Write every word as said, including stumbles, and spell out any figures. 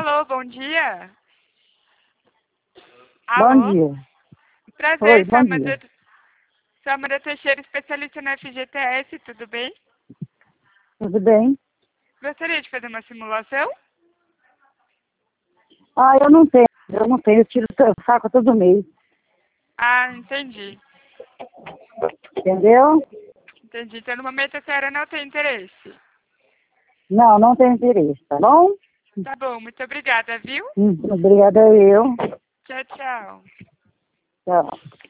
Alô, bom dia. Bom Alô? dia. Prazer, Oi, bom Samara, dia. Samara Teixeira, especialista no F G T S, tudo bem? Tudo bem? Gostaria de fazer uma simulação? Ah, eu não tenho. Eu não tenho. Eu tiro o saco todo mês. Ah, entendi. Entendeu? Entendi. Então, no momento, a senhora não tem interesse. Não, não tenho interesse, tá bom? Tá bom, muito obrigada, viu? Hum, Obrigada eu. Tchau, tchau. Tchau.